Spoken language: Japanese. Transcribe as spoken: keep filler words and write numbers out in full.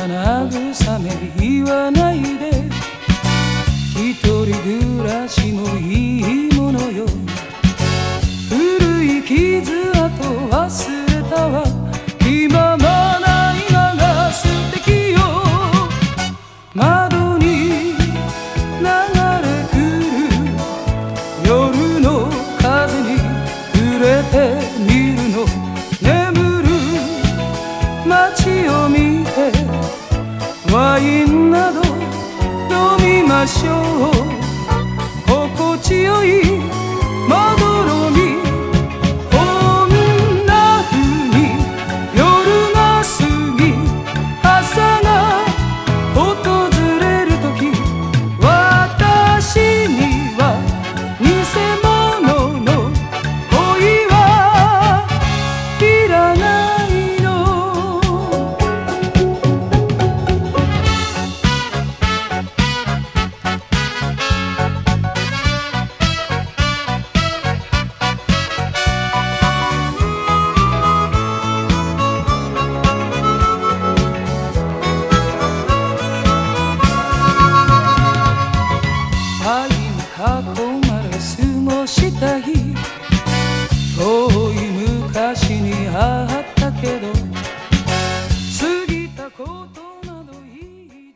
慰め言わないで、一人暮らしもいいものよ。古い傷跡忘れたわ、今まない今が素敵よ。窓に流れ来る夜の風に触れてみるの。眠る街を見てワインなど飲みましょう。心地よいまどろみ、こんな風に夜が過ぎ朝が訪れる時、私には偽物の恋はいらないの。愛に囲まれ過ごした日、遠い昔に母